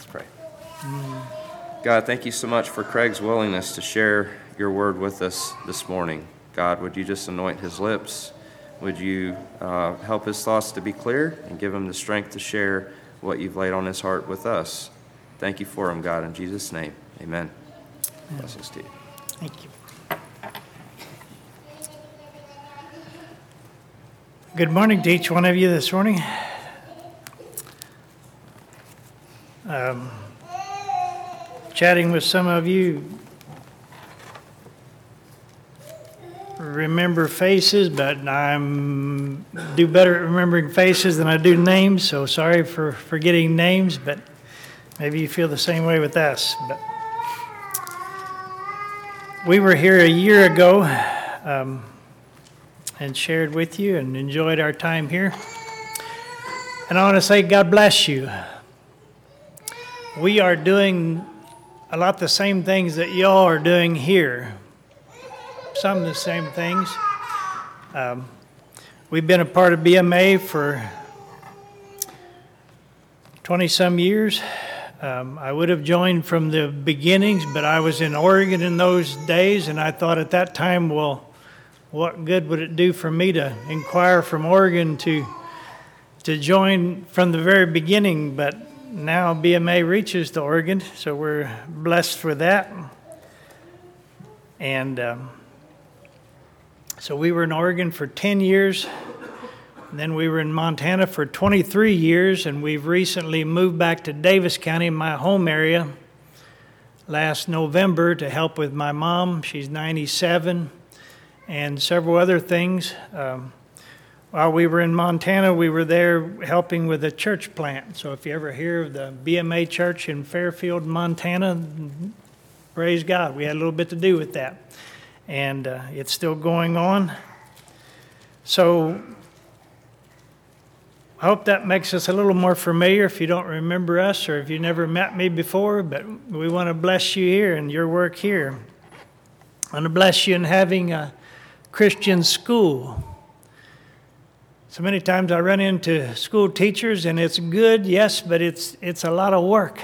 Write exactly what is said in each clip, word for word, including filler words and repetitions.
Let's pray. God, thank you so much for Craig's willingness to share your word with us this morning. God, would you just anoint his lips? Would you uh, help his thoughts to be clear and give him the strength to share what you've laid on his heart with us? Thank you for him, God, in Jesus' name. Amen. Yeah. Blessings to you. Thank you. Good morning to each one of you this morning. Um, chatting with some of you, remember faces, but I'm do better at remembering faces than I do names, so sorry for forgetting names, but maybe you feel the same way with us. But we were here a year ago um, and shared with you and enjoyed our time here. And I want to say God bless you. We are doing a lot the same things that y'all are doing here. Some of the same things. Um, we've been a part of B M A for twenty-some years. Um, I would have joined from the beginnings, but I was in Oregon in those days, and I thought at that time, well, what good would it do for me to inquire from Oregon to to join from the very beginning? But now B M A reaches to Oregon, so we're blessed for that. And um, so we were in Oregon for ten years. And then we were in Montana for twenty-three years, and we've recently moved back to Davis County, my home area, last November to help with my mom. She's ninety-seven, and several other things. Um, while we were in Montana, we were there helping with a church plant. So if you ever hear of the B M A church in Fairfield, Montana, praise God, we had a little bit to do with that. And uh, it's still going on. So I hope that makes us a little more familiar if you don't remember us or if you never met me before, but we want to bless you here and your work here. I want to bless you in having a Christian school. So many times I run into school teachers and it's good, yes, but it's it's a lot of work.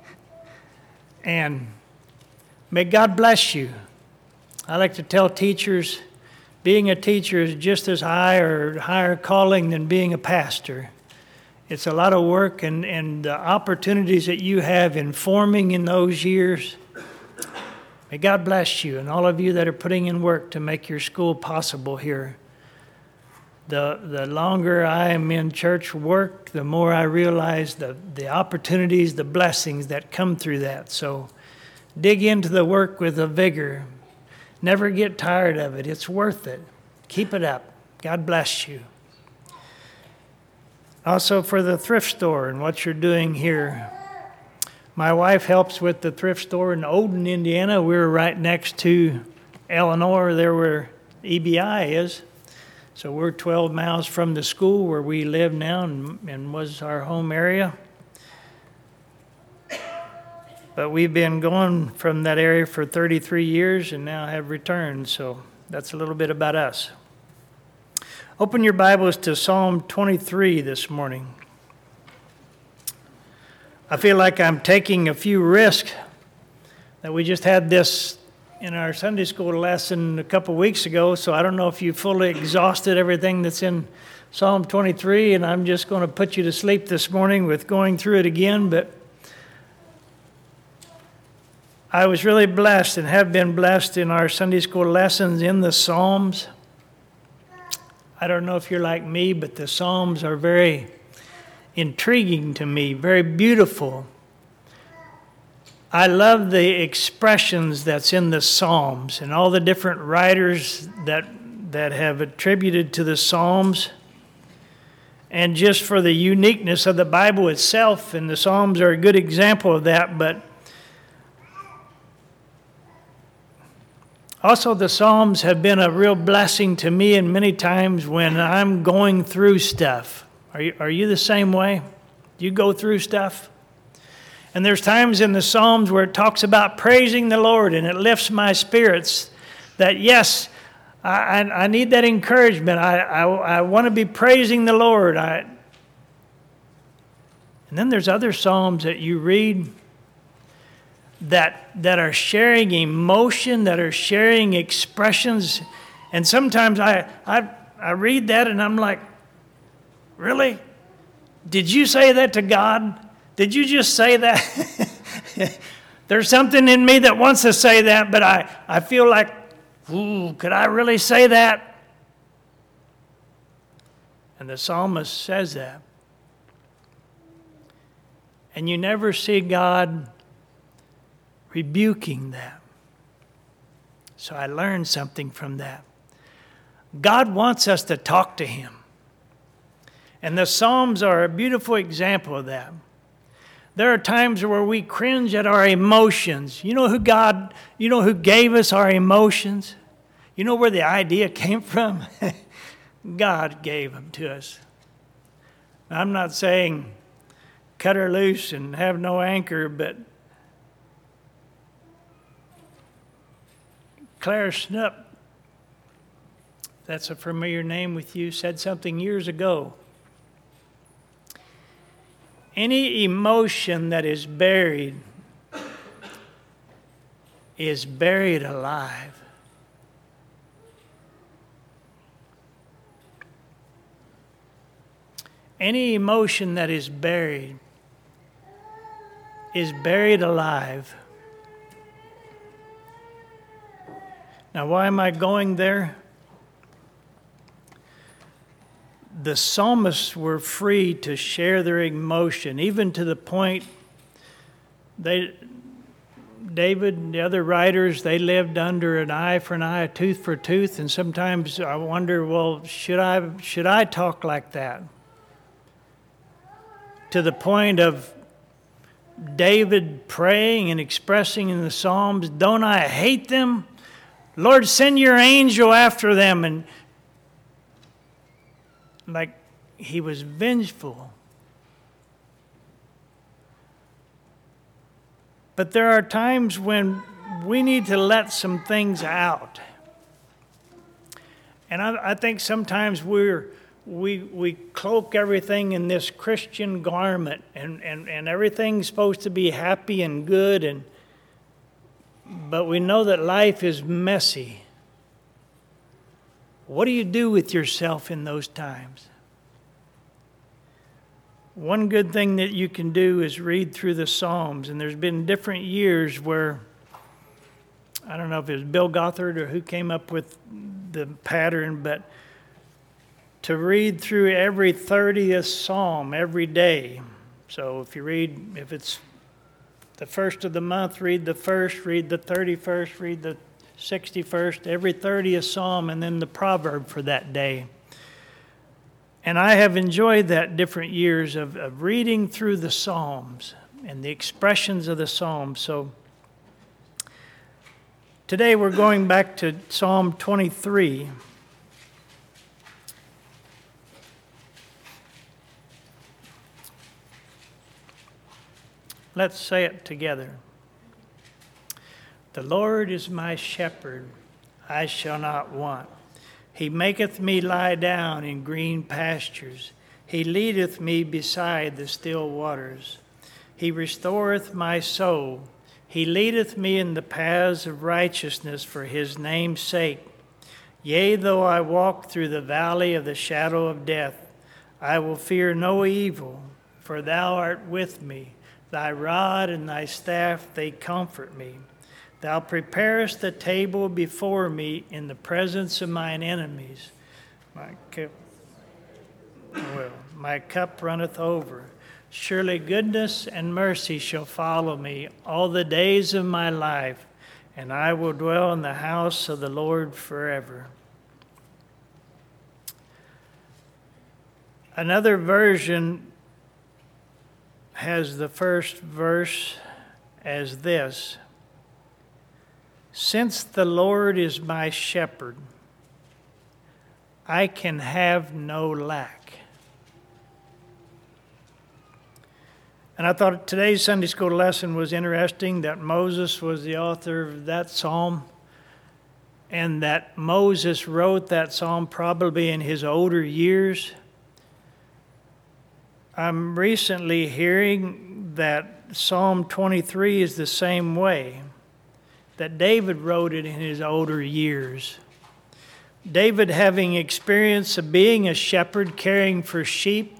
And may God bless you. I like to tell teachers, being a teacher is just as high or higher calling than being a pastor. It's a lot of work, and, and the opportunities that you have in forming in those years. May God bless you and all of you that are putting in work to make your school possible here. The the longer I am in church work, the more I realize the, the opportunities, the blessings that come through that. So dig into the work with a vigor. Never get tired of it. It's worth it. Keep it up. God bless you. Also for the thrift store and what you're doing here. My wife helps with the thrift store in Odin, Indiana. We're right next to Eleanor, there where E B I is. So we're twelve miles from the school where we live now and, and was our home area. But we've been going from that area for thirty-three years and now have returned. So that's a little bit about us. Open your Bibles to Psalm twenty-three this morning. I feel like I'm taking a few risks. That we just had this in our Sunday school lesson a couple weeks ago, so I don't know if you fully exhausted everything that's in Psalm twenty-three, and I'm just going to put you to sleep this morning with going through it again, but I was really blessed and have been blessed in our Sunday school lessons in the Psalms. I don't know if you're like me, but the Psalms are very intriguing to me, very beautiful. I love the expressions that's in the Psalms and all the different writers that that have attributed to the Psalms. And just for the uniqueness of the Bible itself, and the Psalms are a good example of that, but also the Psalms have been a real blessing to me, and many times when I'm going through stuff. Are you, are you the same way? Do you go through stuff? And there's times in the Psalms where it talks about praising the Lord, and it lifts my spirits that, yes, I, I, I need that encouragement. I, I, I want to be praising the Lord. I, And then there's other psalms that you read that, that are sharing emotion, that are sharing expressions. And sometimes I, I, I read that and I'm like, really? Did you say that to God? Did you just say that? There's something in me that wants to say that, but I, I feel like, ooh, could I really say that? And the psalmist says that. And you never see God rebuking that. So I learned something from that. God wants us to talk to Him. And the Psalms are a beautiful example of that. There are times where we cringe at our emotions. You know who God, you know who gave us our emotions? You know where the idea came from? God gave them to us. I'm not saying cut her loose and have no anchor, but Claire Snupp, that's a familiar name with you, said something years ago. Any emotion that is buried is buried alive. Any emotion that is buried is buried alive. Now, why am I going there? The psalmists were free to share their emotion, even to the point they, David and the other writers, they lived under an eye for an eye, a tooth for a tooth, and sometimes I wonder, well, should I should I talk like that? To the point of David praying and expressing in the Psalms, don't I hate them? Lord, send your angel after them. And like he was vengeful. But there are times when we need to let some things out. And I, I think sometimes we're We we cloak everything in this Christian garment, and, and, and everything's supposed to be happy and good, and but we know that life is messy. What do you do with yourself in those times? One good thing that you can do is read through the Psalms, and there's been different years where, I don't know if it was Bill Gothard or who came up with the pattern, but to read through every thirtieth Psalm every day. So if you read, if it's the first of the month, read the first, read the thirty-first, read the sixty-first, every thirtieth Psalm, and then the proverb for that day. And I have enjoyed that different years of, of reading through the Psalms and the expressions of the Psalms. So today we're going back to Psalm twenty-three. Let's say it together. The Lord is my shepherd, I shall not want. He maketh me lie down in green pastures. He leadeth me beside the still waters. He restoreth my soul. He leadeth me in the paths of righteousness for his name's sake. Yea, though I walk through the valley of the shadow of death, I will fear no evil, for thou art with me. Thy rod and thy staff, they comfort me. Thou preparest a table before me in the presence of mine enemies. My cup, well, my cup runneth over. Surely goodness and mercy shall follow me all the days of my life, and I will dwell in the house of the Lord forever. Another version has the first verse as this: since the Lord is my shepherd, I can have no lack. And I thought today's Sunday school lesson was interesting, that Moses was the author of that psalm, and that Moses wrote that psalm probably in his older years. I'm recently hearing that Psalm twenty-three is the same way, that David wrote it in his older years. David, having experience of being a shepherd, caring for sheep,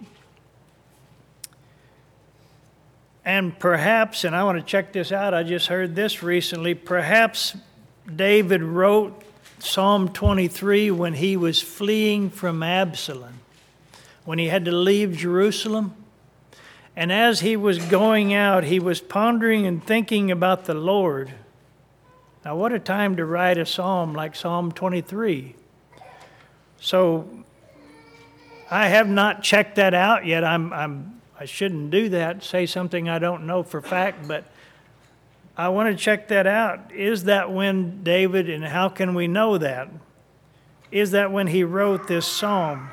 and perhaps, and I want to check this out, I just heard this recently, perhaps David wrote Psalm twenty-three when he was fleeing from Absalom, when he had to leave Jerusalem. And as he was going out, he was pondering and thinking about the Lord. Now, what a time to write a psalm like Psalm twenty-three. So, I have not checked that out yet. I'm, I'm, I shouldn't do that, say something I don't know for fact, but I want to check that out. Is that when David, and how can we know that? Is that when he wrote this psalm?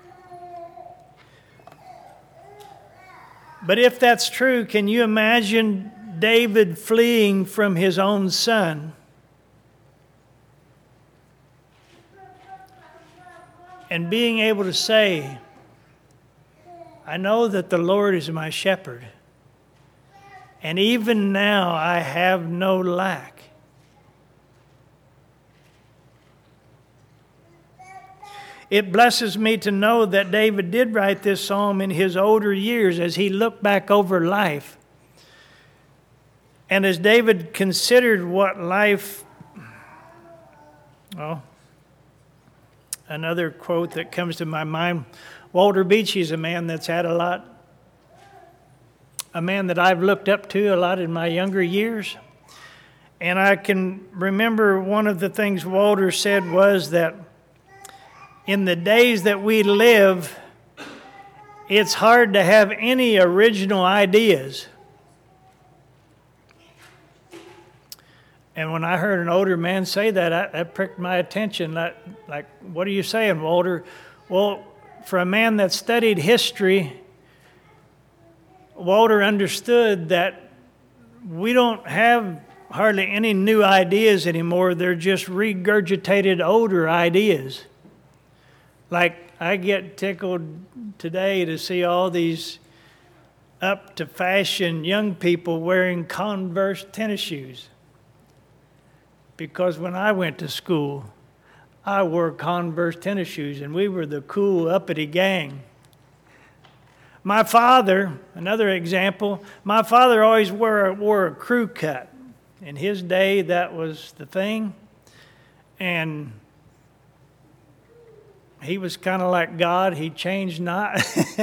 But if that's true, can you imagine David fleeing from his own son? And being able to say, I know that the Lord is my shepherd, and even now I have no lack. It blesses me to know that David did write this psalm in his older years as he looked back over life. And as David considered what life, well, another quote that comes to my mind, Walter Beechey is a man that's had a lot, a man that I've looked up to a lot in my younger years. And I can remember one of the things Walter said was that in the days that we live, it's hard to have any original ideas. And when I heard an older man say that, I, that pricked my attention. Like, like, what are you saying, Walter? Well, for a man that studied history, Walter understood that we don't have hardly any new ideas anymore. They're just regurgitated older ideas. Like, I get tickled today to see all these up-to-fashion young people wearing Converse tennis shoes. Because when I went to school, I wore Converse tennis shoes, and we were the cool, uppity gang. My father, another example, my father always wore, wore a crew cut. In his day, that was the thing. And he was kind of like God. He changed not.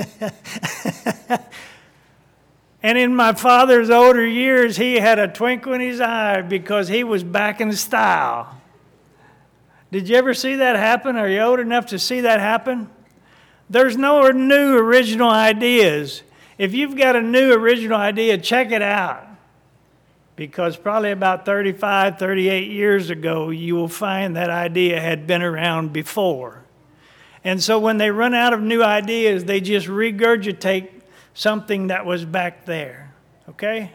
And in my father's older years, he had a twinkle in his eye because he was back in style. Did you ever see that happen? Are you old enough to see that happen? There's no new original ideas. If you've got a new original idea, check it out. Because probably about thirty-five, thirty-eight years ago, you will find that idea had been around before. And so when they run out of new ideas, they just regurgitate something that was back there. Okay?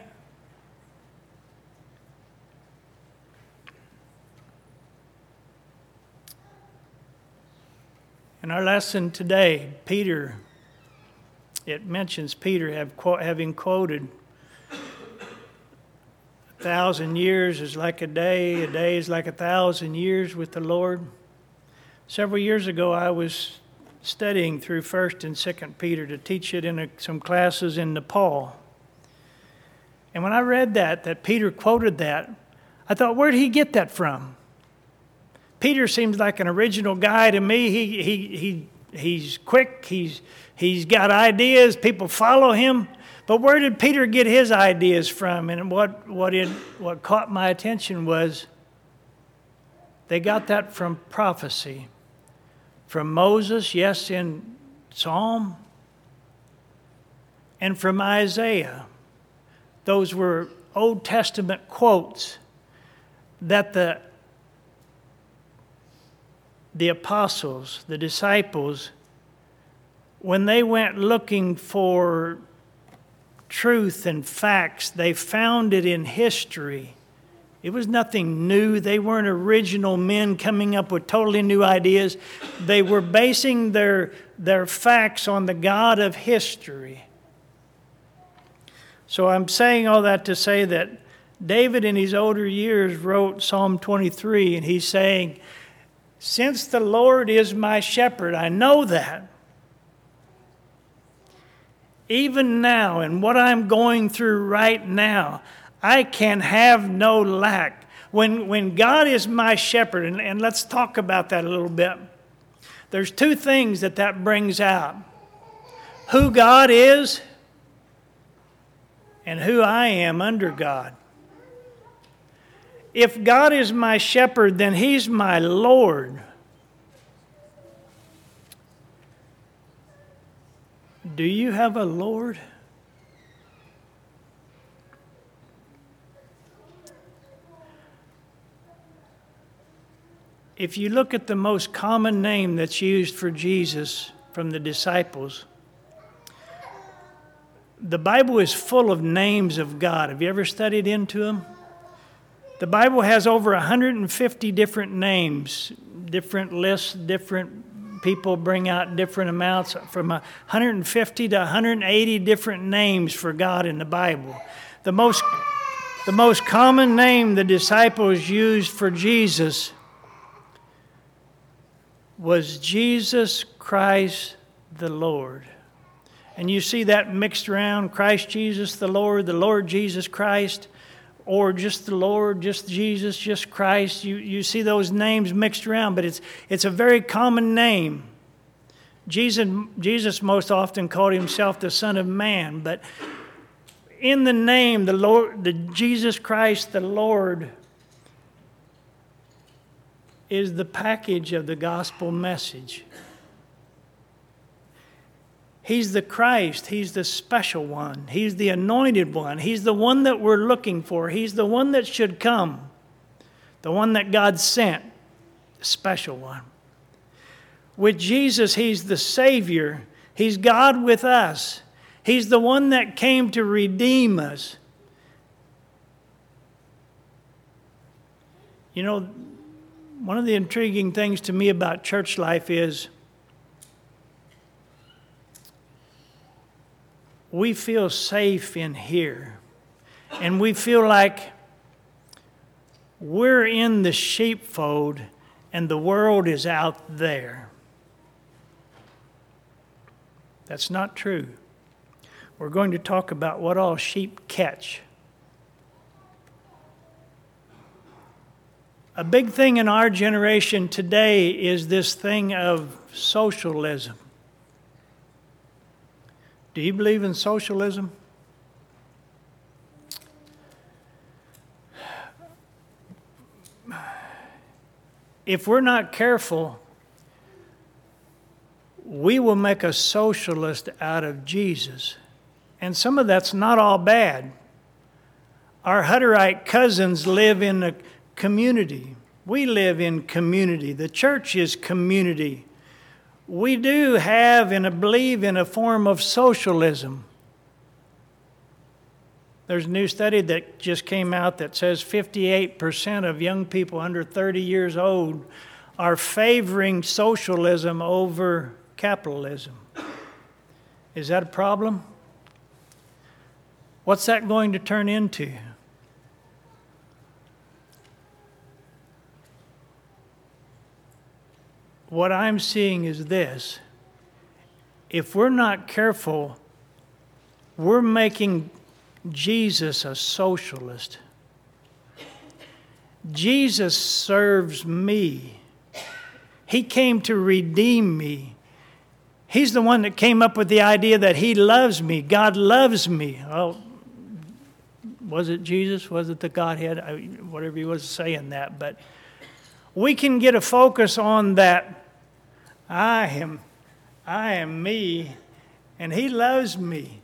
In our lesson today, Peter, it mentions Peter have, having quoted, a thousand years is like a day, a day is like a thousand years with the Lord. Several years ago, I was studying through First and Second Peter to teach it in a, some classes in Nepal. And when I read that, that Peter quoted that, I thought, where did he get that from? Peter seems like an original guy to me. He he he he's quick. He's he's got ideas. People follow him. But where did Peter get his ideas from? And what what it what caught my attention was they got that from prophecy. From Moses, yes, in Psalm, and from Isaiah. Those were Old Testament quotes that the, the apostles, the disciples, when they went looking for truth and facts, they found it in history. It was nothing new. They weren't original men coming up with totally new ideas. They were basing their, their facts on the God of history. So I'm saying all that to say that David in his older years wrote Psalm twenty-three, and he's saying, since the Lord is my shepherd, I know that. Even now, in what I'm going through right now, I can have no lack. When, when God is my shepherd, and, and let's talk about that a little bit. There's two things that that brings out. Who God is and who I am under God. If God is my shepherd, then He's my Lord. Do you have a Lord? If you look at the most common name that's used for Jesus from the disciples, the Bible is full of names of God. Have you ever studied into them? The Bible has over one hundred fifty different names, different lists, different people bring out different amounts, from one hundred fifty to one hundred eighty different names for God in the Bible. The most, the most common name the disciples used for Jesus was Jesus Christ the Lord. And you see that mixed around, Christ Jesus the Lord, the Lord Jesus Christ, or just the Lord, just Jesus, just Christ. You, you see those names mixed around, but it's, it's a very common name. Jesus, Jesus most often called Himself the Son of Man, but in the name, the Lord, the Jesus Christ the Lord, is the package of the gospel message. He's the Christ. He's the special one. He's the anointed one. He's the one that we're looking for. He's the one that should come. The one that God sent. The special one. With Jesus, He's the Savior. He's God with us. He's the one that came to redeem us. You know, one of the intriguing things to me about church life is we feel safe in here. And we feel like we're in the sheepfold and the world is out there. That's not true. We're going to talk about what all sheep catch. A big thing in our generation today is this thing of socialism. Do you believe in socialism? If we're not careful, we will make a socialist out of Jesus. And some of that's not all bad. Our Hutterite cousins live in a community. We live in community. The church is community. We do have and believe in a form of socialism. There's a new study that just came out that says fifty-eight percent of young people under thirty years old are favoring socialism over capitalism. Is that a problem? What's that going to turn into? What I'm seeing is this. If we're not careful, we're making Jesus a socialist. Jesus serves me. He came to redeem me. He's the one that came up with the idea that He loves me. God loves me. Well, was it Jesus? Was it the Godhead? I, whatever He was saying that. But we can get a focus on that. I am, I am me, and He loves me.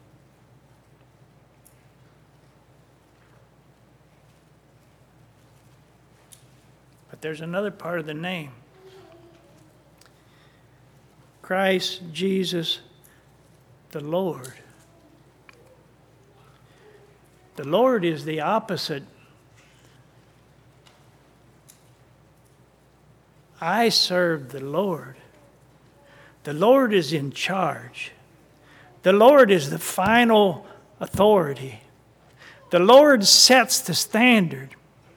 But there's another part of the name. Christ Jesus the Lord. The Lord is the opposite. I serve the Lord. The Lord is in charge. The Lord is the final authority. The Lord sets the standard.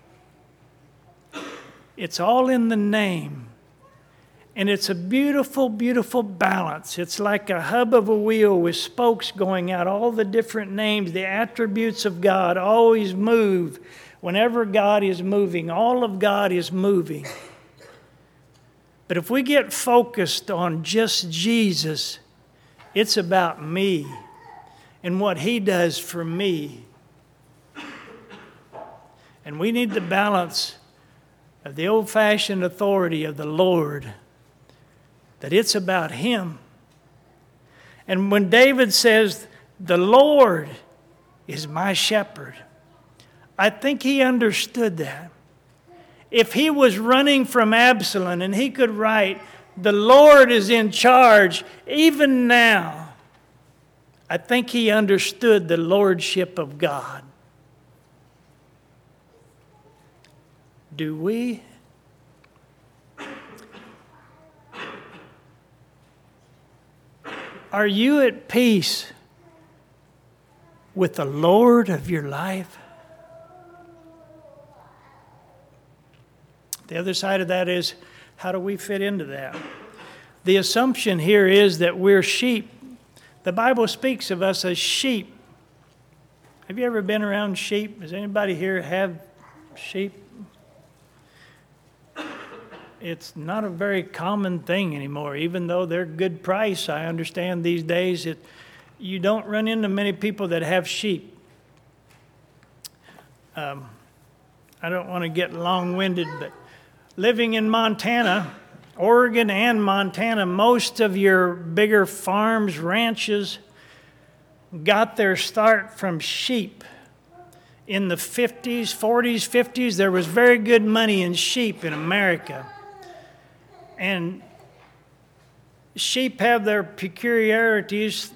It's all in the name. And it's a beautiful, beautiful balance. It's like a hub of a wheel with spokes going out, all the different names, the attributes of God always move. Whenever God is moving, all of God is moving. But if we get focused on just Jesus, it's about me and what He does for me. And we need the balance of the old-fashioned authority of the Lord, that it's about Him. And when David says, the Lord is my shepherd, I think he understood that. If he was running from Absalom and he could write, the Lord is in charge, even now, I think he understood the lordship of God. Do we? Are you at peace with the Lord of your life? The other side of that is, how do we fit into that? The assumption here is that we're sheep. The Bible speaks of us as sheep. Have you ever been around sheep? Does anybody here have sheep? It's not a very common thing anymore, even though they're good price. I understand these days it, you don't run into many people that have sheep. Um, I don't want to get long-winded, but living in Montana, Oregon and Montana, most of your bigger farms, ranches, got their start from sheep. In the fifties, forties, fifties, there was very good money in sheep in America. And sheep have their peculiarities,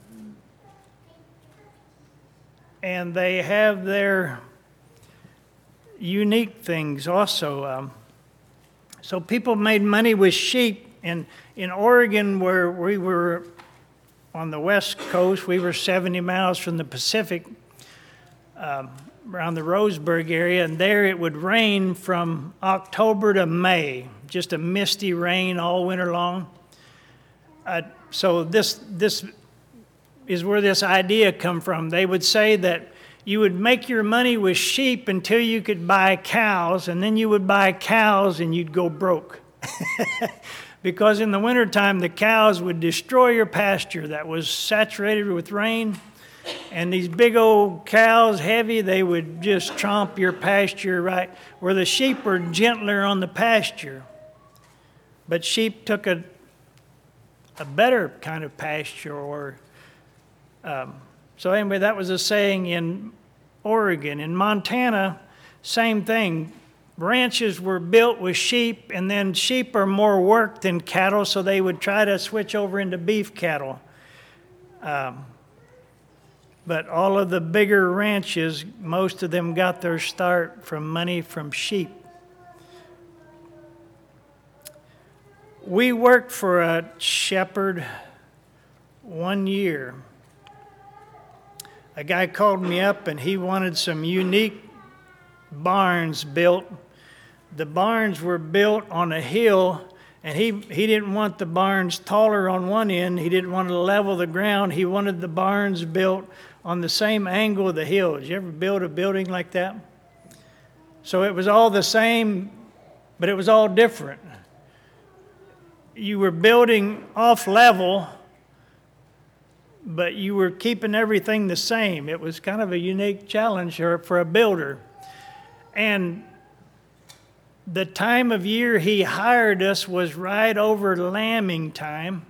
and they have their unique things also. Um, so people made money with sheep. And in Oregon, where we were on the west coast, we were seventy miles from the Pacific, um, around the Roseburg area, and there it would rain from October to May, just a misty rain all winter long. Uh, so this this is where this idea come from. They would say that you would make your money with sheep until you could buy cows, and then you would buy cows and you'd go broke. Because in the wintertime, the cows would destroy your pasture that was saturated with rain. And these big old cows, heavy, they would just tromp your pasture right, where the sheep were gentler on the pasture. But sheep took a, a better kind of pasture. Or um, So anyway, that was a saying in Oregon. In Montana, same thing. Ranches were built with sheep, and then sheep are more work than cattle, so they would try to switch over into beef cattle. Um, But all of the bigger ranches, most of them got their start from money from sheep. We worked for a shepherd one year. A guy called me up and he wanted some unique barns built. The barns were built on a hill, and he, he didn't want the barns taller on one end. He didn't want to level the ground. He wanted the barns built on the same angle of the hill. Did you ever build a building like that? So it was all the same, but it was all different. You were building off level, but you were keeping everything the same. It was kind of a unique challenge for a builder. And the time of year he hired us was right over lambing time.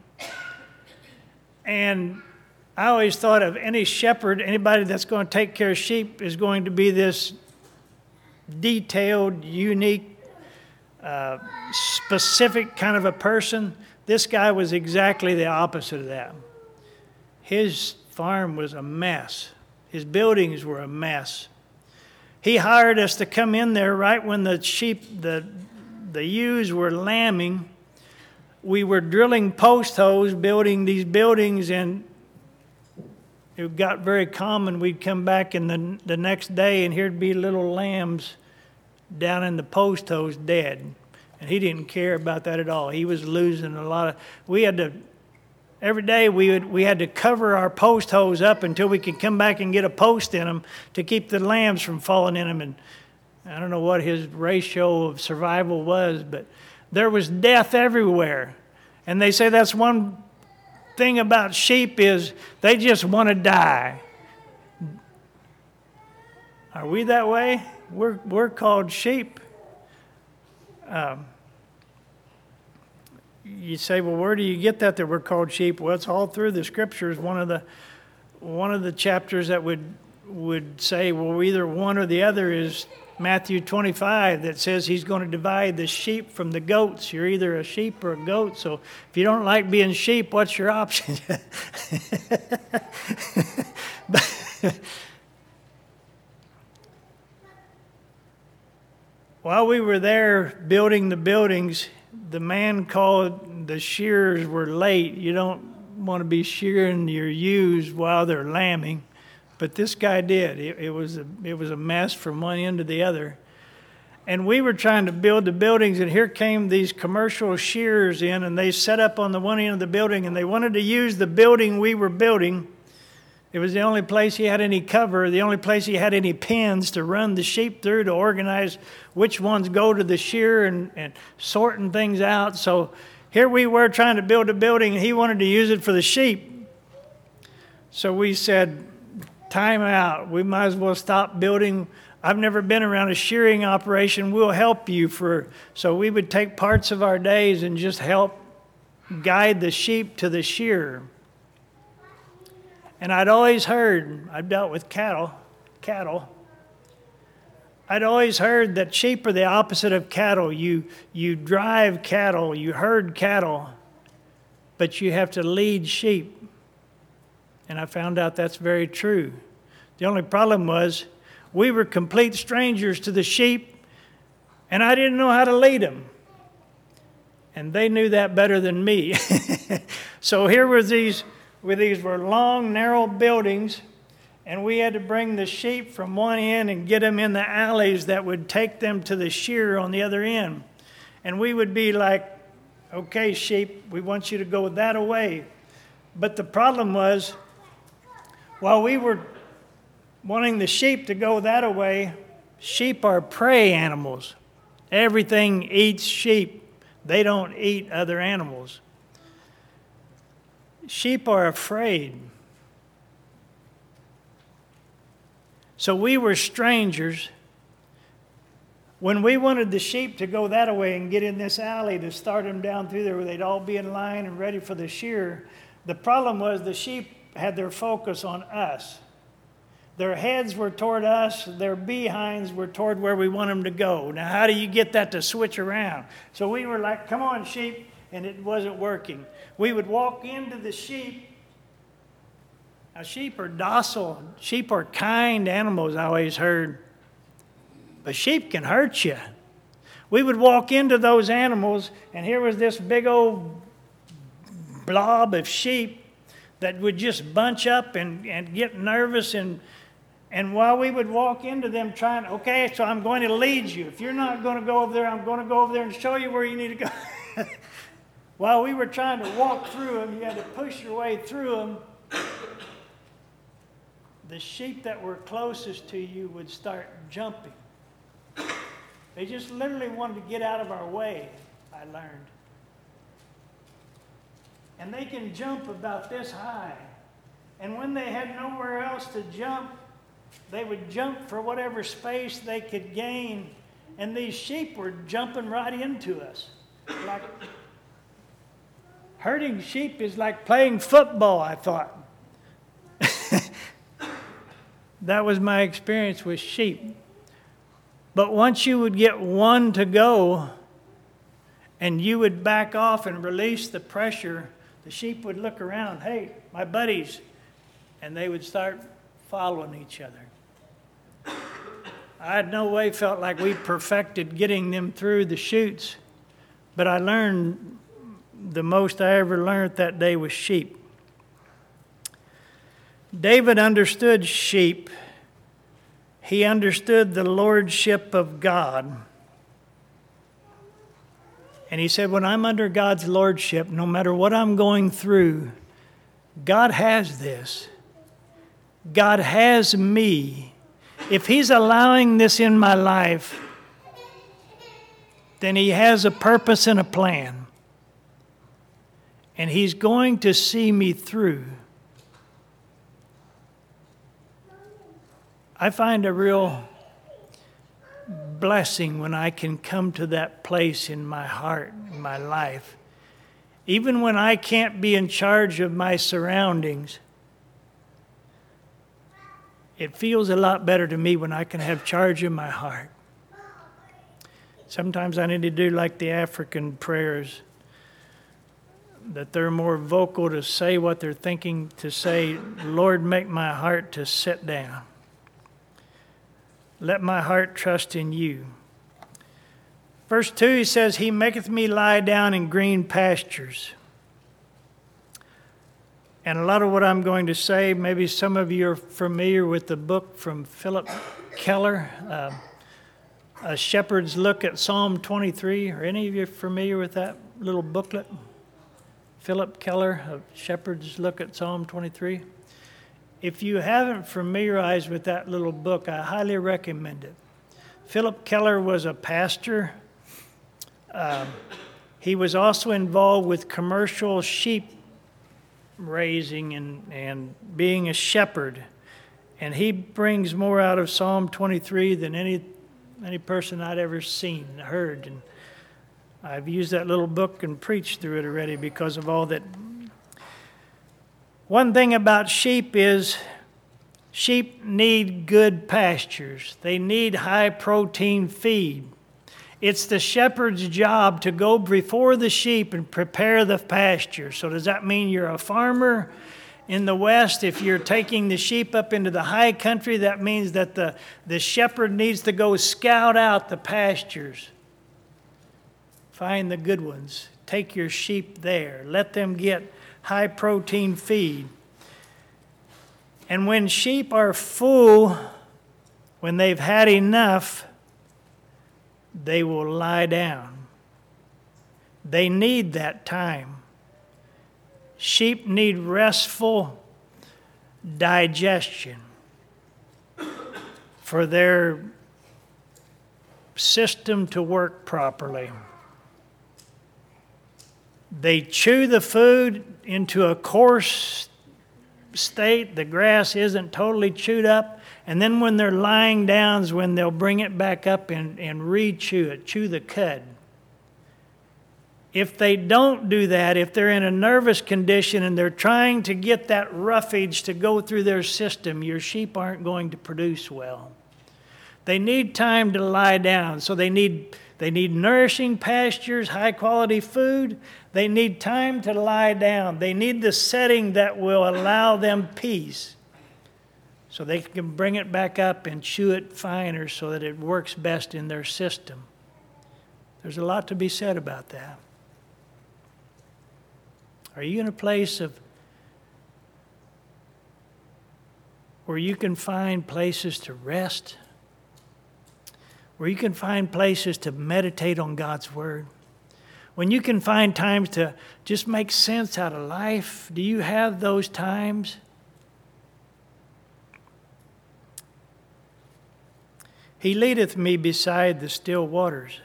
And I always thought of any shepherd, anybody that's going to take care of sheep is going to be this detailed, unique, uh, specific kind of a person. This guy was exactly the opposite of that. His farm was a mess. His buildings were a mess. He hired us to come in there right when the sheep, the, the ewes were lambing. We were drilling post holes, building these buildings, and it got very common. We'd come back in the, the next day, and here'd be little lambs down in the post hose dead. And he didn't care about that at all. He was losing a lot of, we had to, every day we would, we had to cover our post hose up until we could come back and get a post in them to keep the lambs from falling in them. And I don't know what his ratio of survival was, but there was death everywhere. And they say that's one thing about sheep is they just want to die. Are we that way? We're, we're called sheep. Um, you say, well, where do you get that that we're called sheep? Well, it's all through the scriptures. One of the one of the chapters that would would say, well, either one or the other is Matthew twenty-five that says he's going to divide the sheep from the goats. You're either a sheep or a goat. So if you don't like being sheep, what's your option? While we were there building the buildings, the man called the shearers were late. You don't want to be shearing your ewes while they're lambing, but this guy did. It, it was a, it was a mess from one end to the other. And we were trying to build the buildings, and here came these commercial shearers in, and they set up on the one end of the building, and they wanted to use the building we were building. It was the only place he had any cover, the only place he had any pens to run the sheep through to organize which ones go to the shear and, and sorting things out. So here we were trying to build a building, and he wanted to use it for the sheep. So we said, time out. We might as well stop building. I've never been around a shearing operation. We'll help you for. So we would take parts of our days and just help guide the sheep to the shearer. And I'd always heard, I've dealt with cattle, cattle. I'd always heard that sheep are the opposite of cattle. You, you drive cattle, you herd cattle, but you have to lead sheep. And I found out that's very true. The only problem was we were complete strangers to the sheep, and I didn't know how to lead them. And they knew that better than me. So here were these... Where these were long, narrow buildings, and we had to bring the sheep from one end and get them in the alleys that would take them to the shear on the other end. And we would be like, okay, sheep, we want you to go that way. But the problem was, while we were wanting the sheep to go that way, sheep are prey animals. Everything eats sheep. They don't eat other animals. Sheep are afraid. So we were strangers. When we wanted the sheep to go that way and get in this alley to start them down through there where they'd all be in line and ready for the shear, the problem was the sheep had their focus on us. Their heads were toward us. Their behinds were toward where we want them to go. Now, how do you get that to switch around? So we were like, come on, sheep. And it wasn't working. We would walk into the sheep. Now, sheep are docile. Sheep are kind animals, I always heard. But sheep can hurt you. We would walk into those animals, and here was this big old blob of sheep that would just bunch up and, and get nervous. And, and while we would walk into them trying, okay, so I'm going to lead you. If you're not going to go over there, I'm going to go over there and show you where you need to go. While we were trying to walk through them, you had to push your way through them. The sheep that were closest to you would start jumping. They just literally wanted to get out of our way, I learned. And they can jump about this high. And when they had nowhere else to jump, they would jump for whatever space they could gain. And these sheep were jumping right into us. Like, herding sheep is like playing football, I thought. That was my experience with sheep. But once you would get one to go, and you would back off and release the pressure, the sheep would look around, hey, my buddies, and they would start following each other. I had no way felt like we perfected getting them through the chutes, but I learned the most I ever learned that day was sheep. David understood sheep. He understood the lordship of God. And he said, when I'm under God's lordship, no matter what I'm going through, God has this. God has me. If He's allowing this in my life, then He has a purpose and a plan. And He's going to see me through. I find a real blessing when I can come to that place in my heart, in my life. Even when I can't be in charge of my surroundings, it feels a lot better to me when I can have charge of my heart. Sometimes I need to do like the African prayers, that they're more vocal to say what they're thinking to say. Lord, make my heart to sit down. Let my heart trust in you. Verse two, he says, He maketh me lie down in green pastures. And a lot of what I'm going to say, maybe some of you are familiar with the book from Philip Keller, uh, A Shepherd's Look at Psalm twenty-three. Are any of you familiar with that little booklet? Philip Keller, A Shepherd's Look at Psalm twenty-three. If you haven't familiarized with that little book, I highly recommend it. Philip Keller was a pastor. Um, he was also involved with commercial sheep raising and, and being a shepherd. And he brings more out of Psalm twenty-three than any any person I'd ever seen, heard. And I've used that little book and preached through it already because of all that. One thing about sheep is sheep need good pastures. They need high protein feed. It's the shepherd's job to go before the sheep and prepare the pasture. So does that mean you're a farmer? In the West, if you're taking the sheep up into the high country, that means that the, the shepherd needs to go scout out the pastures. Find the good ones. Take your sheep there. Let them get high protein feed. And when sheep are full, when they've had enough, they will lie down. They need that time. Sheep need restful digestion for their system to work properly. They chew the food into a coarse state. The grass isn't totally chewed up. And then when they're lying down is when they'll bring it back up and, and re-chew it, chew the cud. If they don't do that, if they're in a nervous condition and they're trying to get that roughage to go through their system, your sheep aren't going to produce well. They need time to lie down. So they need they need nourishing pastures, high quality food. They need time to lie down. They need the setting that will allow them peace so they can bring it back up and chew it finer so that it works best in their system. There's a lot to be said about that. Are you in a place of where you can find places to rest? Where you can find places to meditate on God's Word? When you can find times to just make sense out of life? Do you have those times? He leadeth me beside the still waters.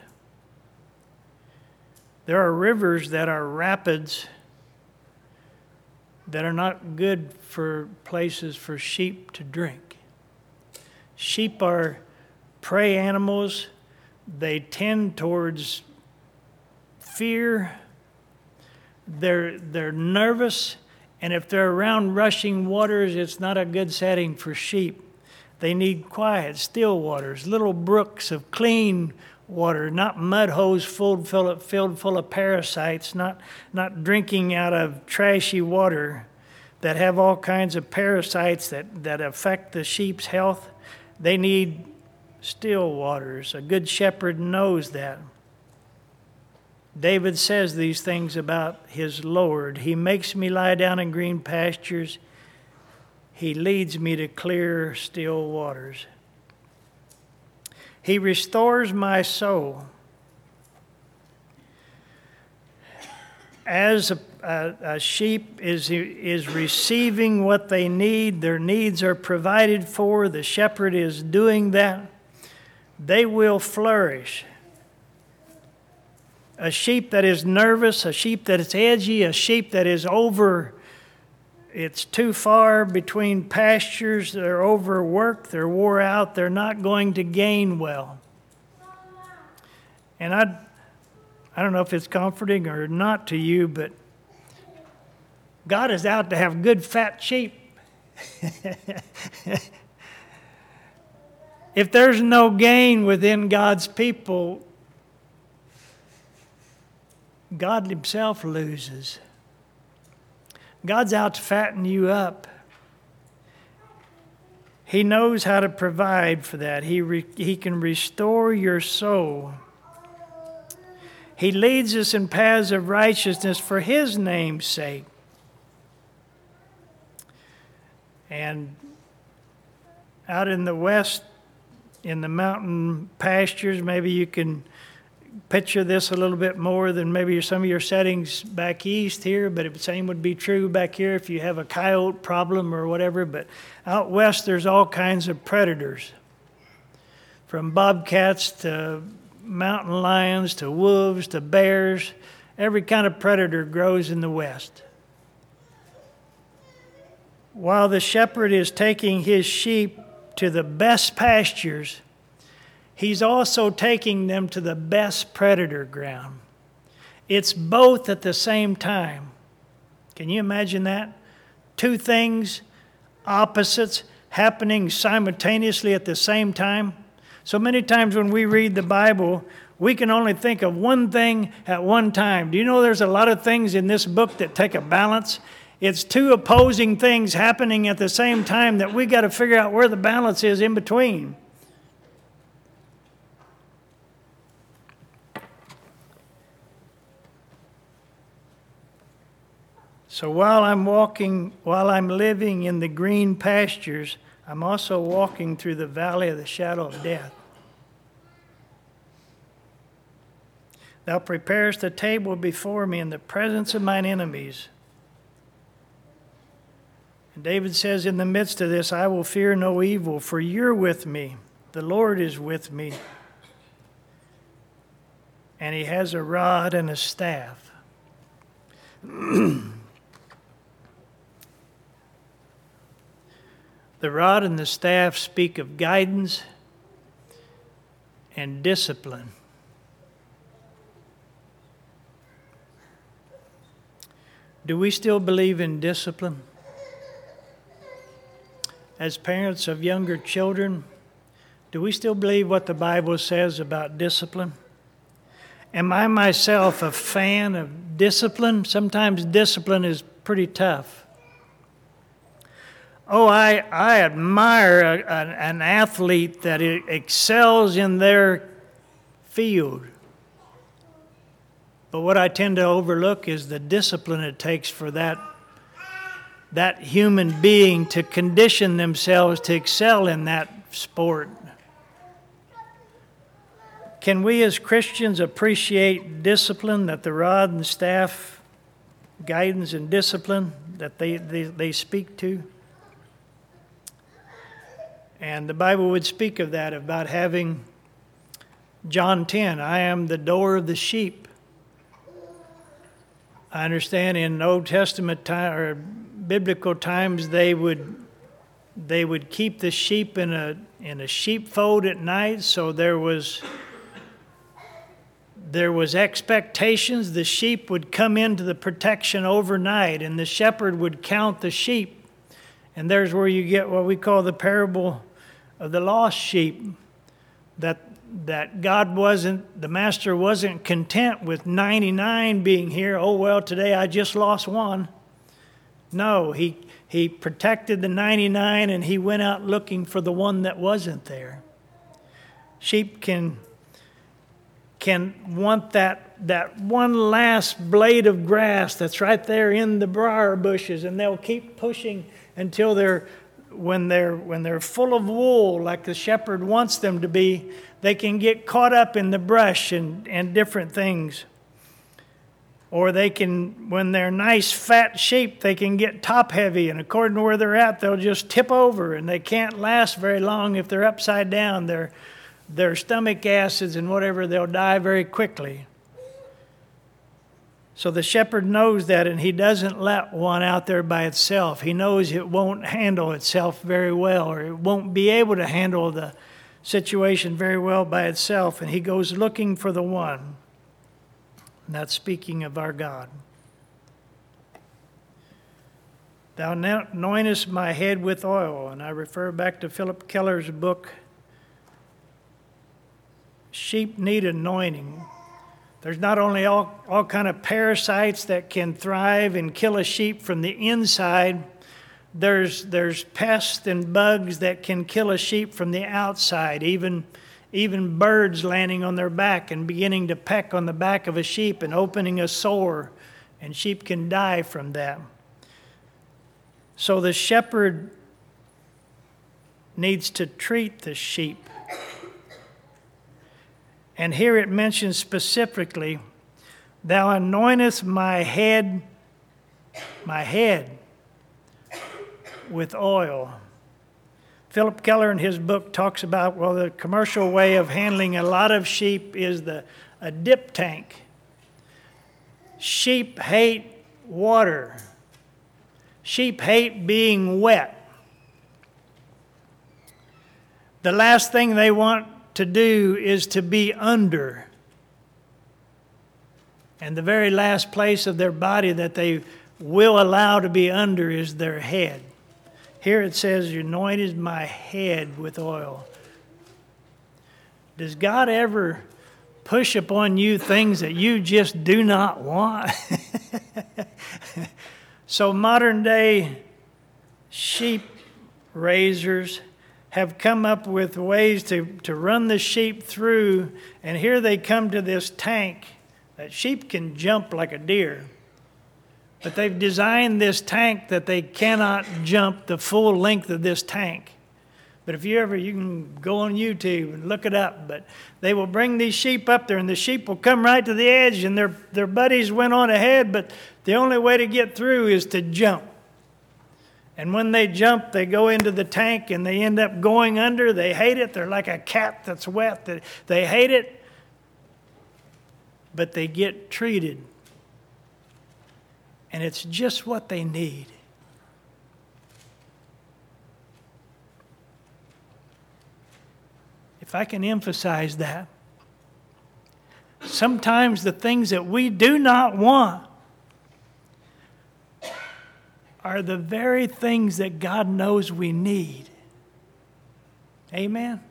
There are rivers that are rapids that are not good for places for sheep to drink. Sheep are prey animals. They tend towards fear. They're, they're nervous. And if they're around rushing waters, it's not a good setting for sheep. They need quiet, still waters, little brooks of clean water, not mud holes filled full of, filled full of parasites, not, not drinking out of trashy water that have all kinds of parasites that, that affect the sheep's health. They need still waters. A good shepherd knows that. David says these things about his Lord. He makes me lie down in green pastures. He leads me to clear, still waters. He restores my soul. As a, a, a sheep is, is receiving what they need, their needs are provided for, the shepherd is doing that, they will flourish. A sheep that is nervous, a sheep that is edgy, a sheep that is over, it's too far between pastures, they're overworked, they're wore out, they're not going to gain well. And I I don't know if it's comforting or not to you, but God is out to have good fat sheep. If there's no gain within God's people, God himself loses. God's out to fatten you up. He knows how to provide for that. He, re, he can restore your soul. He leads us in paths of righteousness for his name's sake. And out in the west, in the mountain pastures, maybe you can picture this a little bit more than maybe some of your settings back east here, but the same would be true back here if you have a coyote problem or whatever. But out west, there's all kinds of predators, from bobcats to mountain lions to wolves to bears. Every kind of predator grows in the west. While the shepherd is taking his sheep to the best pastures, he's also taking them to the best predator ground. It's both at the same time. Can you imagine that? Two things, opposites, happening simultaneously at the same time. So many times when we read the Bible, we can only think of one thing at one time. Do you know there's a lot of things in this book that take a balance? It's two opposing things happening at the same time that we got to figure out where the balance is in between. So while I'm walking, while I'm living in the green pastures, I'm also walking through the valley of the shadow of death. Thou preparest a table before me in the presence of mine enemies. And David says, in the midst of this, I will fear no evil, for you're with me. The Lord is with me. And he has a rod and a staff. The rod and the staff speak of guidance and discipline. Do we still believe in discipline? As parents of younger children, do we still believe what the Bible says about discipline? Am I myself a fan of discipline? Sometimes discipline is pretty tough. Oh, I, I admire a, a, an athlete that excels in their field. But what I tend to overlook is the discipline it takes for that, that human being to condition themselves to excel in that sport. Can we as Christians appreciate discipline, that the rod and staff, guidance and discipline that they, they, they speak to? And the Bible would speak of that, about having John ten, I am the door of the sheep. I understand in Old Testament time or biblical times they would they would keep the sheep in a in a sheepfold at night, so there was there was expectations the sheep would come into the protection overnight, and the shepherd would count the sheep. And there's where you get what we call the parable of the lost sheep, that that God wasn't, the master wasn't content with ninety-nine being here. Oh, well, today I just lost one. No, he he protected the ninety-nine and he went out looking for the one that wasn't there. Sheep can can want that that one last blade of grass that's right there in the briar bushes, and they'll keep pushing until they're when they're, when they're full of wool, like the shepherd wants them to be, they can get caught up in the brush and, and different things. Or they can, when they're nice fat sheep, they can get top heavy, and according to where they're at, they'll just tip over, and they can't last very long if they're upside down. Their, their stomach acids and whatever, they'll die very quickly. So the shepherd knows that, and he doesn't let one out there by itself. He knows it won't handle itself very well, or it won't be able to handle the situation very well by itself, and he goes looking for the one. And that's speaking of our God. Thou anointest my head with oil, and I refer back to Philip Keller's book, Sheep Need Anointing. There's not only all, all kind of parasites that can thrive and kill a sheep from the inside, there's, there's pests and bugs that can kill a sheep from the outside, even, even birds landing on their back and beginning to peck on the back of a sheep and opening a sore, and sheep can die from that. So the shepherd needs to treat the sheep. And here it mentions specifically, thou anointest my head, my head with oil. Philip Keller in his book talks about, well, the commercial way of handling a lot of sheep is the a dip tank. Sheep hate water. Sheep hate being wet. The last thing they want to do is to be under. And the very last place of their body that they will allow to be under is their head. Here it says, you anointed my head with oil. Does God ever push upon you things that you just do not want? So modern day sheep raisers have come up with ways to, to run the sheep through, and here they come to this tank that sheep can jump like a deer. But they've designed this tank that they cannot jump the full length of this tank. But if you ever, you can go on YouTube and look it up, but they will bring these sheep up there, and the sheep will come right to the edge, and their, their buddies went on ahead, but the only way to get through is to jump. And when they jump, they go into the tank and they end up going under. They hate it. They're like a cat that's wet. They hate it, but they get treated. And it's just what they need. If I can emphasize that, sometimes the things that we do not want are the very things that God knows we need. Amen?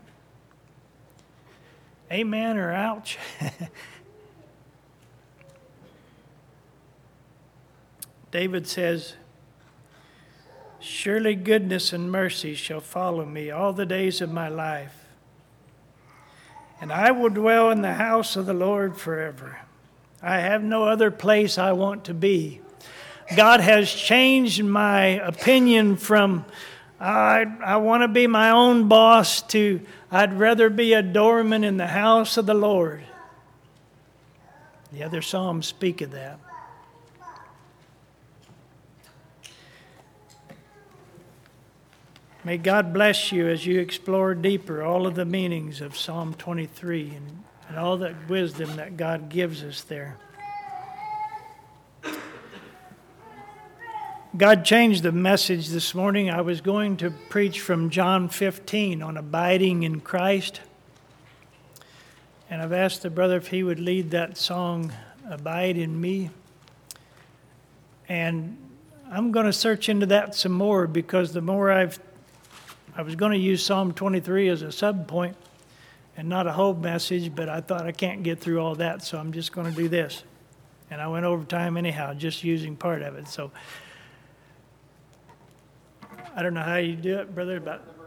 Amen or ouch? David says, surely goodness and mercy shall follow me all the days of my life, and I will dwell in the house of the Lord forever. I have no other place I want to be. God has changed my opinion from I, I want to be my own boss to I'd rather be a doorman in the house of the Lord. The other Psalms speak of that. May God bless you as you explore deeper all of the meanings of Psalm twenty-three and, and all that wisdom that God gives us there. God changed the message this morning. I was going to preach from John fifteen on abiding in Christ. And I've asked the brother if he would lead that song, Abide in Me. And I'm going to search into that some more, because the more I've, I was going to use Psalm twenty-three as a sub point and not a whole message, but I thought I can't get through all that, so I'm just going to do this. And I went over time anyhow, just using part of it. So I don't know how you do it, brother, but